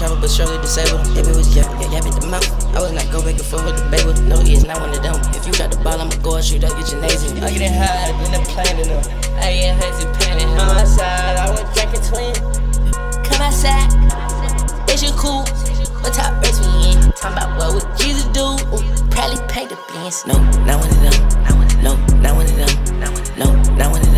travel, but surely disabled. If it was yap at the mouth, I would not go back and forth with the bagel. No, he is not one of them. If you got the ball, I'ma go and shoot up, get your nails in. I get it high, then I'm planning them. I get hazy panning. Come outside, I was drinking twin. Come outside, is you cool? What top race we in? Talking about what would Jesus do? Probably pay the bills. No, not one of them. No, not one of them. No, not one of them.